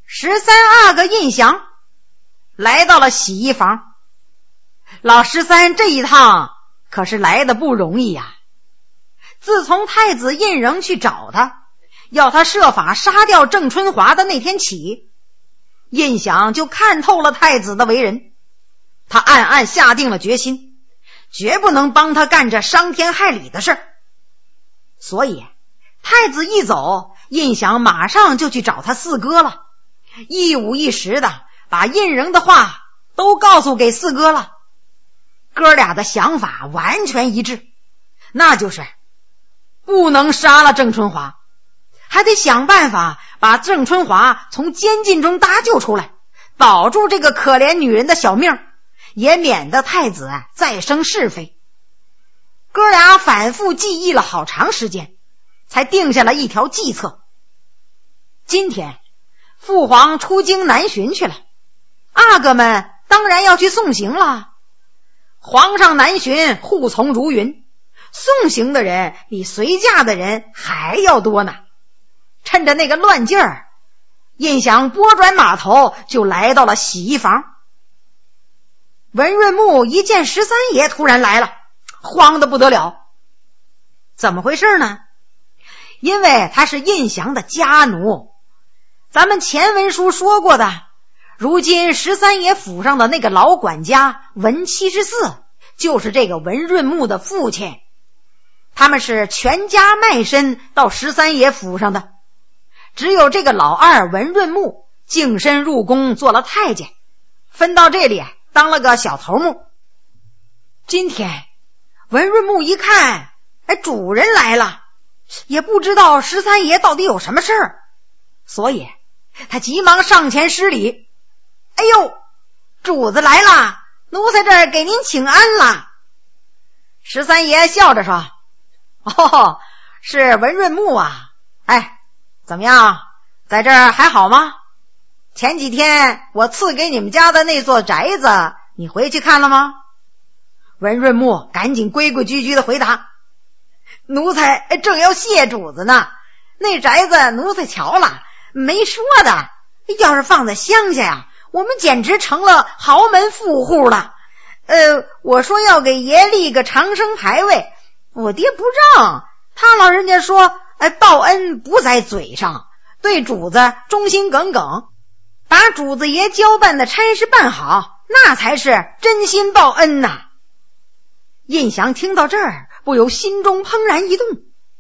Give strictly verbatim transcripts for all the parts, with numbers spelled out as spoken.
十三阿哥胤祥来到了洗衣房。老十三这一趟可是来的不容易呀、啊！自从太子胤禛去找他，要他设法杀掉郑春华的那天起，胤祥就看透了太子的为人，他暗暗下定了决心，绝不能帮他干这伤天害理的事。所以太子一走，胤祥马上就去找他四哥了，一五一十的把胤禛的话都告诉给四哥了。哥俩的想法完全一致，那就是不能杀了郑春华，还得想办法把郑春华从监禁中搭救出来，保住这个可怜女人的小命，也免得太子再生是非。哥俩反复记忆了好长时间，才定下了一条计策。今天父皇出京南巡去了，阿哥们当然要去送行了。皇上南巡，护从如云，送行的人比随驾的人还要多呢。趁着那个乱劲儿，胤祥拨转马头就来到了洗衣房。文润木一见十三爷突然来了，慌得不得了。怎么回事呢？因为他是胤祥的家奴，咱们前文书说过的，如今十三爷府上的那个老管家文七十四就是这个文润木的父亲，他们是全家卖身到十三爷府上的，只有这个老二文润木净身入宫做了太监，分到这里当了个小头目。今天文润木一看，哎，主人来了，也不知道十三爷到底有什么事儿，所以他急忙上前施礼。哎呦，主子来了，奴才这儿给您请安了。十三爷笑着说，哦，是文润木啊，哎，怎么样，在这儿还好吗？前几天我赐给你们家的那座宅子，你回去看了吗？文润木赶紧规规矩矩的回答，奴才正要谢主子呢，那宅子奴才瞧了，没说的，要是放在乡下呀，我们简直成了豪门富户了。呃，我说要给爷立个长生牌位，我爹不让，他老人家说，哎，报恩不在嘴上，对主子忠心耿耿，把主子爷交办的差事办好，那才是真心报恩呐。胤祥听到这儿，不由心中怦然一动。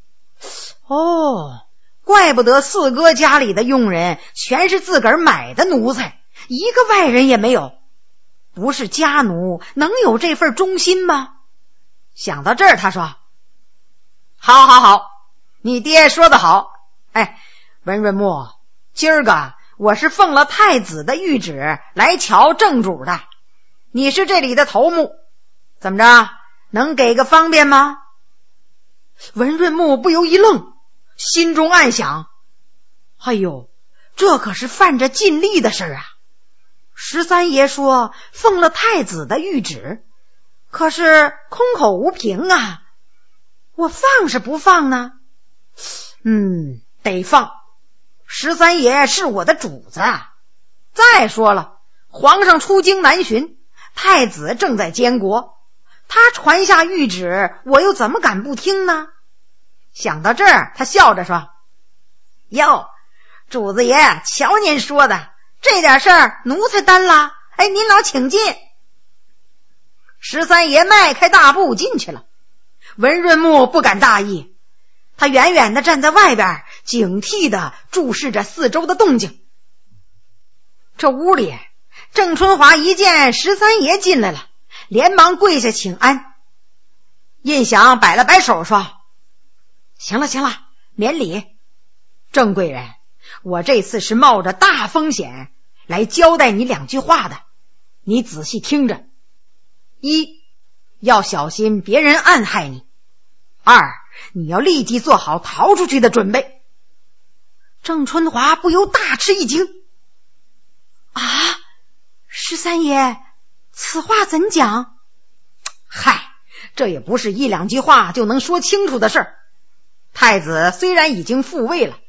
哦，怪不得四哥家里的佣人全是自个儿买的奴才，一个外人也没有，不是家奴能有这份忠心吗？想到这儿，他说，好好好，你爹说得好。哎，文润木，今儿个我是奉了太子的谕旨来瞧正主的，你是这里的头目，怎么着，能给个方便吗？文润木不由一愣，心中暗想，哎呦，这可是犯着禁令的事啊！十三爷说奉了太子的谕旨，可是空口无凭啊，我放是不放呢？嗯，得放，十三爷是我的主子啊。再说了，皇上出京南巡，太子正在监国，他传下谕旨，我又怎么敢不听呢？想到这儿，他笑着说，哟，主子爷，瞧您说的，这点事儿奴才担了，哎，您老请进。十三爷迈开大步进去了，文润木不敢大意，他远远地站在外边，警惕地注视着四周的动静。这屋里，郑春华一见十三爷进来了，连忙跪下请安。胤祥摆了摆手说，行了行了，免礼。郑贵人，我这次是冒着大风险来交代你两句话的，你仔细听着。一，要小心别人暗害你；二，你要立即做好逃出去的准备。郑春华不由大吃一惊，啊，十三爷，此话怎讲？嗨，这也不是一两句话就能说清楚的事儿。太子虽然已经复位了，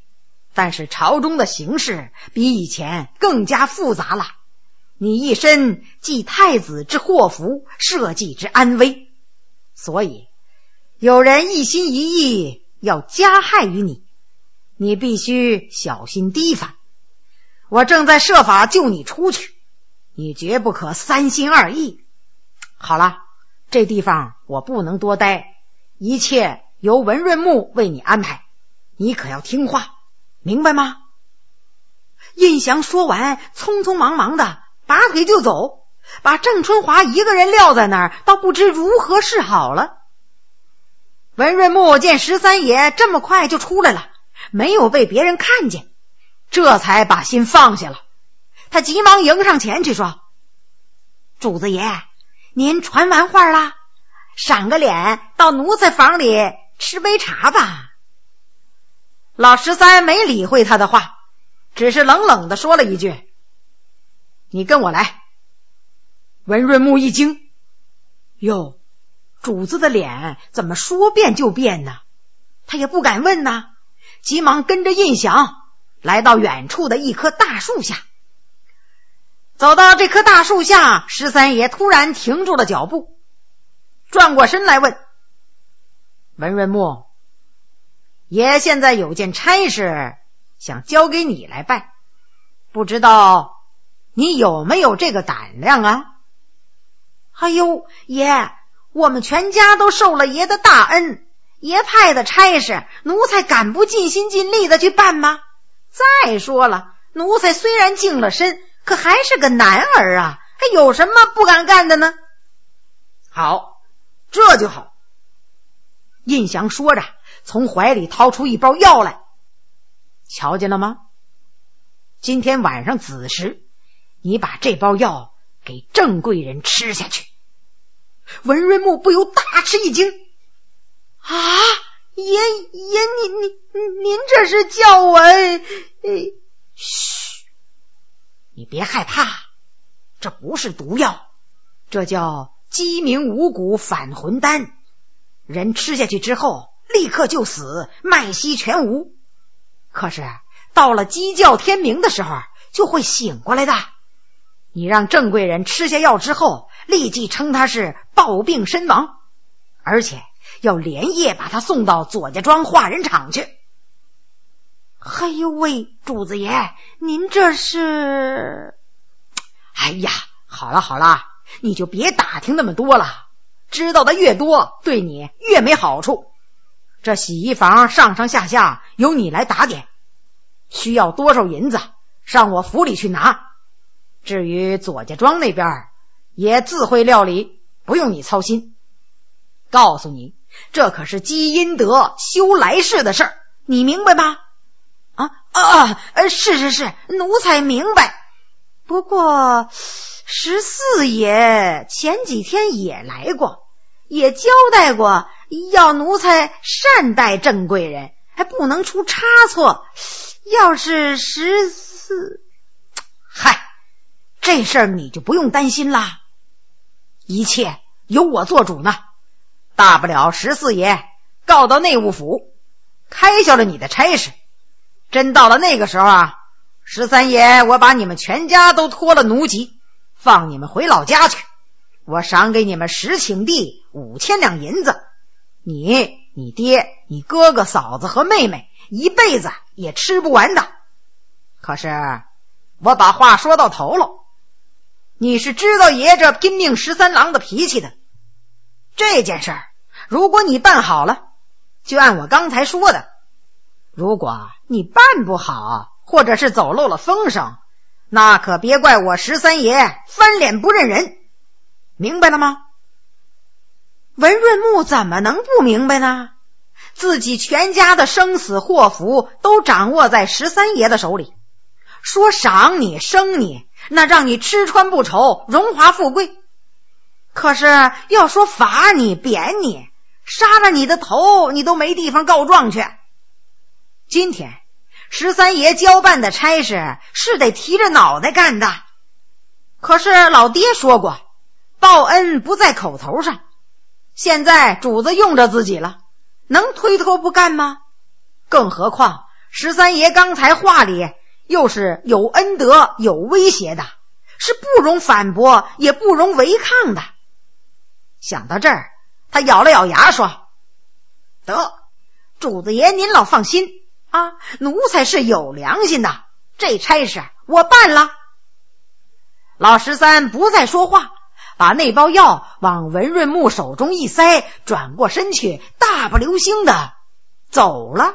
但是朝中的形势比以前更加复杂了，你一身即太子之祸福，社稷之安危，所以有人一心一意要加害于你，你必须小心提防。我正在设法救你出去，你绝不可三心二意。好了，这地方我不能多待，一切由文润木为你安排，你可要听话，明白吗？胤祥说完，匆匆忙忙的拔腿就走，把郑春华一个人撂在那儿，倒不知如何是好了。文润木见十三爷这么快就出来了，没有被别人看见，这才把心放下了。他急忙迎上前去说：主子爷，您传完话了，赏个脸到奴才房里吃杯茶吧。老十三没理会他的话，只是冷冷地说了一句：你跟我来。文润木一惊，哟，主子的脸怎么说变就变呢？他也不敢问呢，急忙跟着胤祥来到远处的一棵大树下。走到这棵大树下，十三爷突然停住了脚步，转过身来问：文润木，爷现在有件差事想交给你来办，不知道你有没有这个胆量啊？哎呦，爷，我们全家都受了爷的大恩，爷派的差事，奴才敢不尽心尽力的去办吗？再说了，奴才虽然净了身，可还是个男儿啊，还有什么不敢干的呢？好，这就好。胤祥说着，从怀里掏出一包药来。瞧见了吗？今天晚上子时，你把这包药给郑贵人吃下去。文润木不由大吃一惊。啊，爷爷，您您您这是叫我……呃，嘘，你别害怕，这不是毒药，这叫鸡鸣五谷返魂丹。人吃下去之后，立刻就死，脉息全无。可是到了鸡叫天明的时候，就会醒过来的。你让郑贵人吃下药之后，立即称他是暴病身亡，而且要连夜把他送到左家庄化人场去。哎呦喂，主子爷，您这是……哎呀，好了好了，你就别打听那么多了，知道的越多，对你越没好处。这洗衣房上上下下由你来打点，需要多少银子，上我府里去拿。至于左家庄那边，也自会料理，不用你操心。告诉你，这可是积阴德修来世的事儿，你明白吗？啊啊，是是是，奴才明白。不过十四爷前几天也来过，也交代过要奴才善待郑贵人，还不能出差错。要是十四……嗨，这事儿你就不用担心啦，一切由我做主呢。大不了十四爷告到内务府，开销了你的差事。真到了那个时候啊，十三爷我把你们全家都脱了奴籍，放你们回老家去。我赏给你们十顷地五千两银子，你、你爹、你哥哥、嫂子和妹妹一辈子也吃不完的。可是我把话说到头了，你是知道爷这拼命十三郎的脾气的。这件事儿，如果你办好了，就按我刚才说的；如果你办不好，或者是走漏了风声，那可别怪我十三爷翻脸不认人，明白了吗？文润木怎么能不明白呢？自己全家的生死祸福都掌握在十三爷的手里，说赏你生你，那让你吃穿不愁，荣华富贵。可是要说罚你贬你，杀了你的头，你都没地方告状去。今天十三爷交办的差事是得提着脑袋干的，可是老爹说过，报恩不在口头上。现在主子用着自己了，能推脱不干吗？更何况十三爷刚才话里又是有恩德有威胁的，是不容反驳也不容违抗的。想到这儿，他咬了咬牙说：得，主子爷您老放心啊，奴才是有良心的，这差事我办了。老十三不再说话，把那包药往文润木手中一塞，转过身去，大步流星的走了。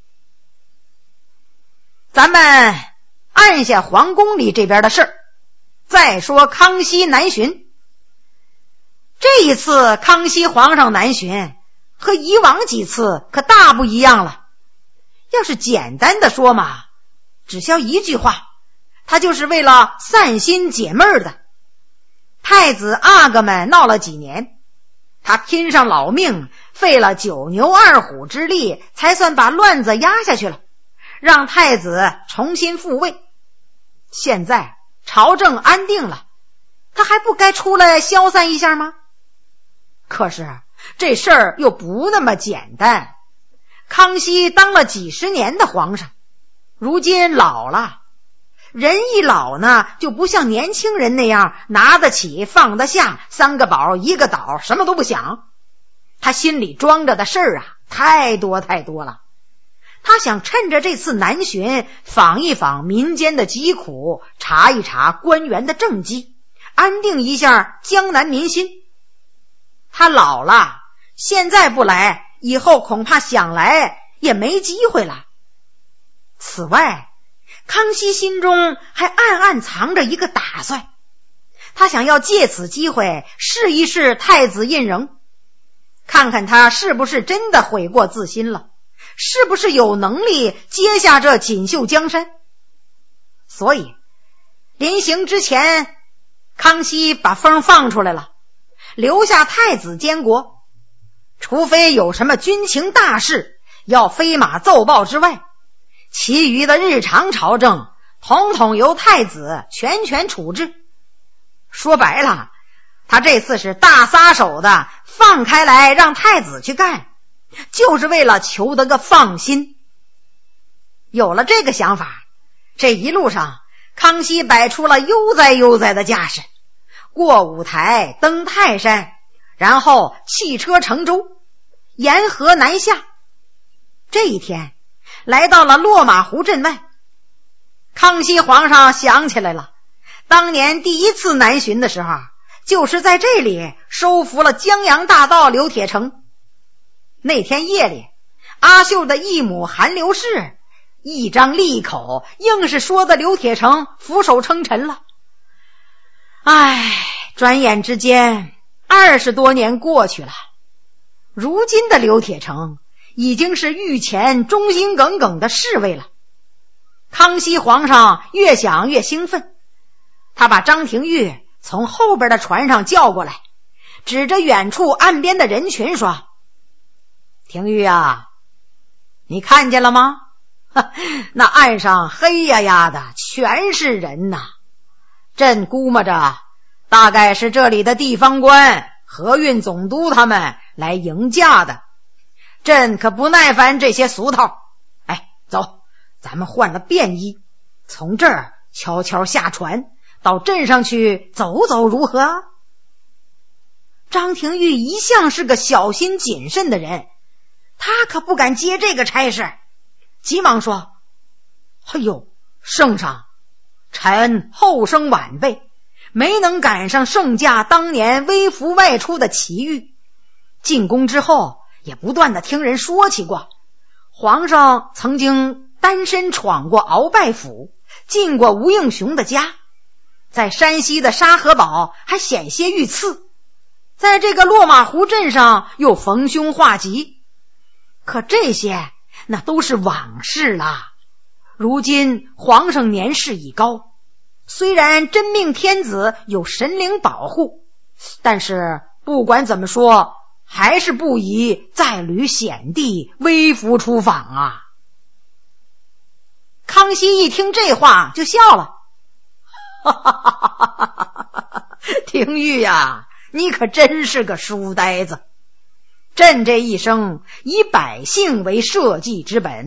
咱们按下皇宫里这边的事儿，再说康熙南巡。这一次康熙皇上南巡和以往几次可大不一样了。要是简单的说嘛，只需要一句话，他就是为了散心解闷的。太子阿哥们闹了几年，他拼上老命，费了九牛二虎之力，才算把乱子压下去了，让太子重新复位。现在朝政安定了，他还不该出来消散一下吗？可是这事儿又不那么简单。康熙当了几十年的皇上，如今老了，人一老呢，就不像年轻人那样拿得起放得下，三个宝一个倒，什么都不想。他心里装着的事儿啊，太多太多了。他想趁着这次南巡，访一访民间的疾苦，查一查官员的政绩，安定一下江南民心。他老了，现在不来，以后恐怕想来也没机会了。此外，康熙心中还暗暗藏着一个打算，他想要借此机会试一试太子胤禛，看看他是不是真的悔过自新了，是不是有能力接下这锦绣江山。所以临行之前，康熙把风放出来了，留下太子监国，除非有什么军情大事要飞马奏报之外，其余的日常朝政统统由太子全权处置。说白了，他这次是大撒手的放开来让太子去干，就是为了求得个放心。有了这个想法，这一路上康熙摆出了悠哉悠哉的架势，过五台，登泰山，然后汽车乘舟，沿河南下。这一天来到了落马湖镇外，康熙皇上想起来了，当年第一次南巡的时候，就是在这里收服了江洋大盗刘铁成。那天夜里，阿秀的义母韩刘氏一张利口，硬是说的刘铁成俯首称臣了。唉，转眼之间二十多年过去了，如今的刘铁成已经是御前忠心耿耿的侍卫了。康熙皇上越想越兴奋，他把张廷玉从后边的船上叫过来，指着远处岸边的人群说：廷玉啊，你看见了吗？那岸上黑压压的全是人呐，朕估摸着大概是这里的地方官、河运总督他们来迎驾的，朕可不耐烦这些俗套。哎，走，咱们换了便衣，从这儿悄悄下船，到镇上去走走如何？张廷玉一向是个小心谨慎的人，他可不敢接这个差事，急忙说：哎呦，圣上，臣后生晚辈，没能赶上圣驾当年微服外出的奇遇，进宫之后也不断的听人说起过，皇上曾经单身闯过鳌拜府，进过吴应熊的家，在山西的沙河堡还险些遇刺，在这个落马湖镇上又逢凶化吉。可这些那都是往事了，如今皇上年事已高，虽然真命天子有神灵保护，但是不管怎么说，还是不宜再履险地微服出访啊。康熙一听这话就笑了，哈哈哈哈哈哈！廷玉呀，你可真是个书呆子。朕这一生以百姓为社稷之本，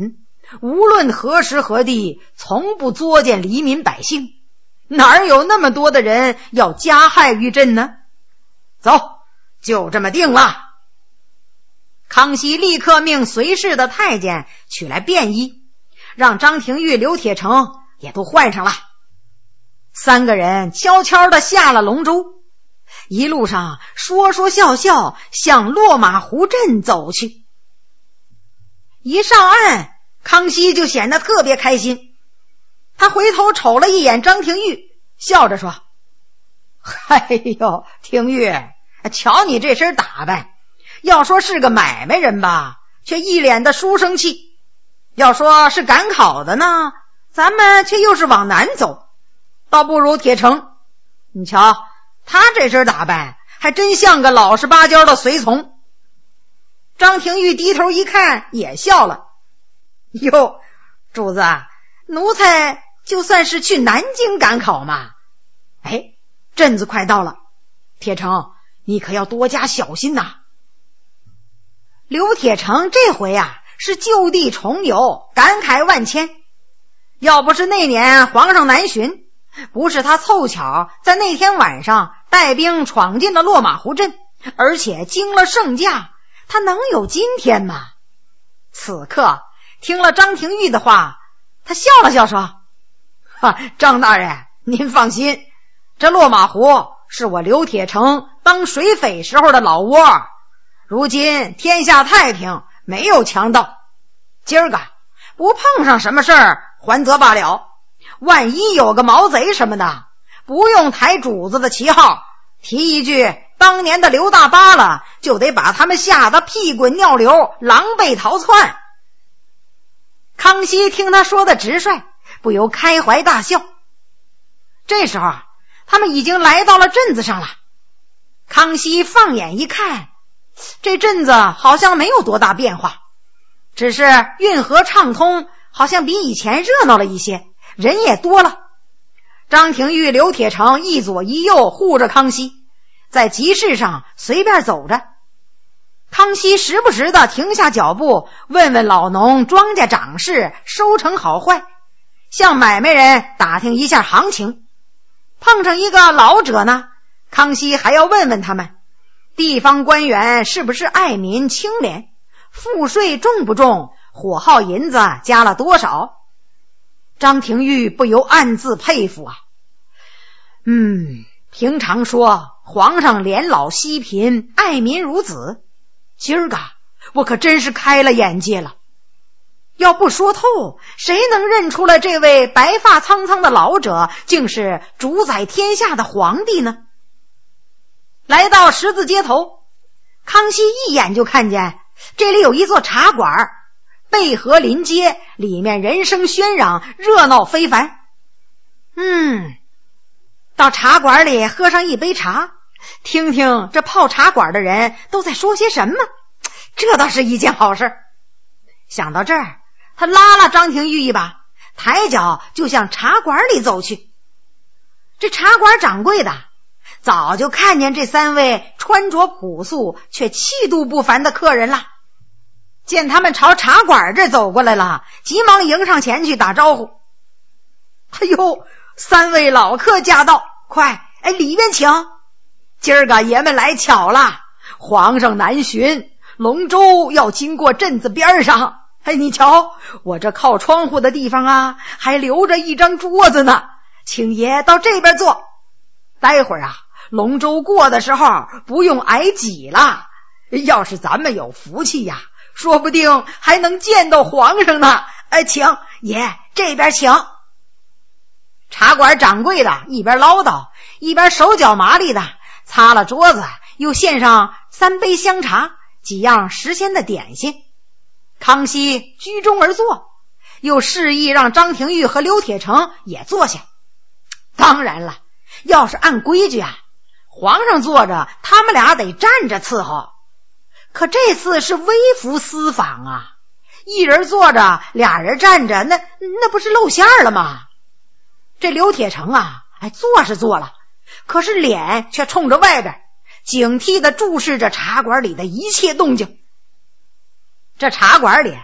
无论何时何地，从不作践黎民百姓，哪有那么多的人要加害于朕呢？走，就这么定了。康熙立刻命随侍的太监取来便衣，让张廷玉、刘铁成也都换上了。三个人悄悄地下了龙舟，一路上说说笑笑向落马湖镇走去。一上岸，康熙就显得特别开心，他回头瞅了一眼张廷玉，笑着说：哎呦，廷玉，瞧你这身打扮，要说是个买卖人吧，却一脸的书生气；要说是赶考的呢，咱们却又是往南走，倒不如铁成。你瞧他这身打扮，还真像个老实巴交的随从。张廷玉低头一看，也笑了：哟，主子，奴才就算是去南京赶考嘛。哎，镇子快到了，铁成，你可要多加小心呐。刘铁成这回啊是就地重游，感慨万千。要不是那年皇上南巡，不是他凑巧在那天晚上带兵闯进了落马湖镇，而且经了圣驾，他能有今天吗？此刻听了张廷玉的话，他笑了笑说：哈，张大人您放心，这落马湖是我刘铁成当水匪时候的老窝，如今天下太平，没有强盗，今儿个不碰上什么事儿还则罢了，万一有个毛贼什么的，不用抬主子的旗号，提一句当年的刘大巴了，就得把他们吓得屁滚尿流，狼狈逃窜。康熙听他说的直率，不由开怀大笑。这时候他们已经来到了镇子上了。康熙放眼一看，这镇子好像没有多大变化，只是运河畅通，好像比以前热闹了一些，人也多了。张廷玉、刘铁成一左一右护着康熙，在集市上随便走着。康熙时不时的停下脚步，问问老农庄稼长势，收成好坏，向买卖人打听一下行情。碰上一个老者呢，康熙还要问问他们地方官员是不是爱民清廉，赋税重不重，火耗银子加了多少。张廷玉不由暗自佩服啊。嗯，平常说皇上怜老惜贫，爱民如子，今儿个我可真是开了眼界了。要不说透，谁能认出来这位白发苍苍的老者竟是主宰天下的皇帝呢？来到十字街头，康熙一眼就看见这里有一座茶馆，背河临街，里面人声喧嚷，热闹非凡。嗯，到茶馆里喝上一杯茶，听听这泡茶馆的人都在说些什么，这倒是一件好事。想到这儿，他拉了张廷玉一把，抬脚就向茶馆里走去。这茶馆掌柜的早就看见这三位穿着朴素却气度不凡的客人了，见他们朝茶馆这走过来了，急忙迎上前去打招呼。哎呦，三位老客驾到，快，哎，里面请。今儿个爷们来巧了，皇上南巡，龙舟要经过镇子边上。哎，你瞧，我这靠窗户的地方啊，还留着一张桌子呢，请爷到这边坐。待会儿啊，龙舟过的时候不用挨挤了，要是咱们有福气呀，说不定还能见到皇上呢。哎，请爷这边请。茶馆掌柜的一边唠叨，一边手脚麻利的擦了桌子，又献上三杯香茶，几样时鲜的点心。康熙居中而坐，又示意让张廷玉和刘铁成也坐下。当然了，要是按规矩啊，皇上坐着，他们俩得站着伺候。可这次是微服私访啊，一人坐着，俩人站着，那那不是露馅了吗？这刘铁成啊，哎，坐是坐了，可是脸却冲着外边，警惕地注视着茶馆里的一切动静。这茶馆里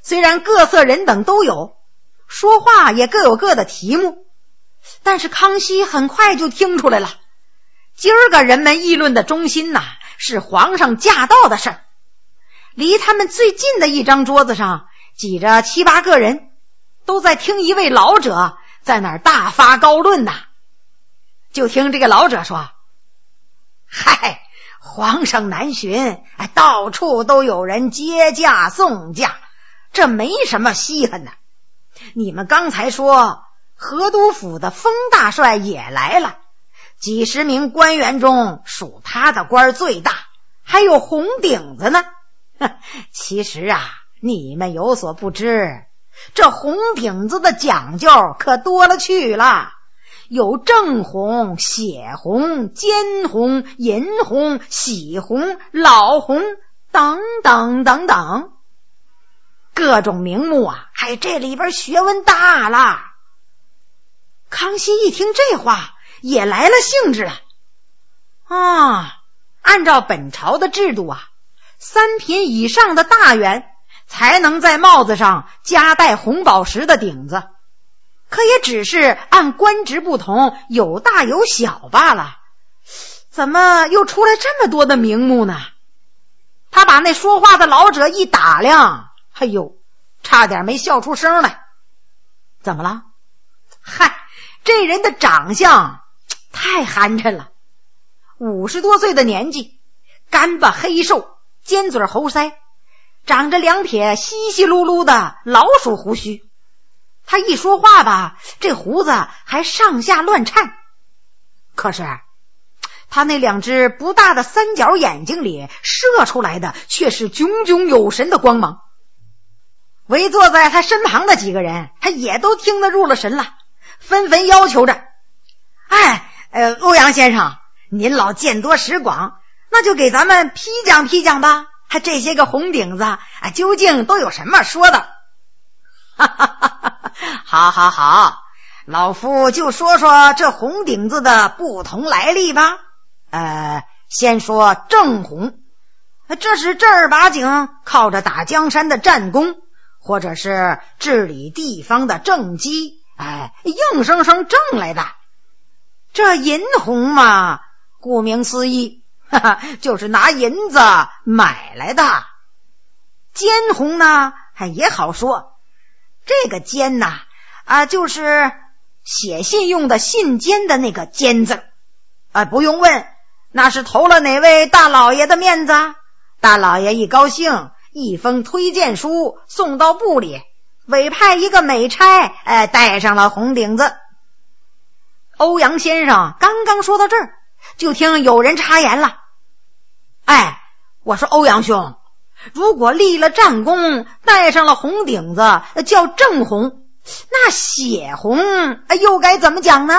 虽然各色人等都有，说话也各有各的题目，但是康熙很快就听出来了，今儿个人们议论的中心呐，是皇上驾到的事儿。离他们最近的一张桌子上挤着七八个人，都在听一位老者在那儿大发高论呐。就听这个老者说，嗨，皇上南巡，哎，到处都有人接驾送驾，这没什么稀罕的。你们刚才说河督府的封大帅也来了，几十名官员中属他的官最大，还有红顶子呢。其实啊，你们有所不知，这红顶子的讲究可多了去了，有正红、血红、尖红、银红、喜红、老红等等等等，各种名目啊，还这里边学问大了。康熙一听这话，也来了兴致了。啊，按照本朝的制度啊，三品以上的大员才能在帽子上加戴红宝石的顶子，可也只是按官职不同，有大有小罢了。怎么又出来这么多的名目呢？他把那说话的老者一打量，哎呦，差点没笑出声来。怎么了？嗨，这人的长相太寒碜了，五十多岁的年纪，干巴黑瘦，尖嘴猴腮，长着两撇稀稀噜噜的老鼠胡须。他一说话吧，这胡子还上下乱颤。可是他那两只不大的三角眼睛里射出来的却是炯炯有神的光芒。围坐在他身旁的几个人，他也都听得入了神了，纷纷要求着，哎，呃，欧阳先生，您老见多识广，那就给咱们批讲批讲吧，还这些个红顶子啊，究竟都有什么说的？哈哈哈哈，好好好，老夫就说说这红顶子的不同来历吧。呃，先说正红，这是正儿八经靠着打江山的战功，或者是治理地方的政绩，哎，硬生生挣来的。这银红嘛，顾名思义，哈哈，就是拿银子买来的。尖红呢，还也好说，这个尖呐，啊，就是写信用的信笺的那个笺字，啊，不用问，那是投了哪位大老爷的面子，大老爷一高兴，一封推荐书送到部里，委派一个美差，哎，带上了红顶子。欧阳先生刚刚说到这儿，就听有人插言了，哎，我说欧阳兄，如果立了战功，带上了红顶子叫正红，那血红又该怎么讲呢？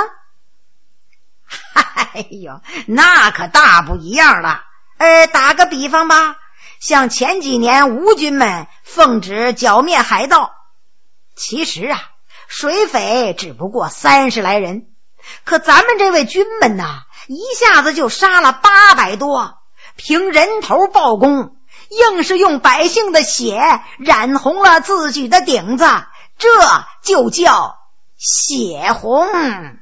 哎呦，那可大不一样了。呃，打个比方吧，像前几年吴军们奉旨剿灭海盗，其实啊，水匪只不过三十来人，可咱们这位军们呐，一下子就杀了八百多，凭人头报功，硬是用百姓的血染红了自己的顶子，这就叫血红。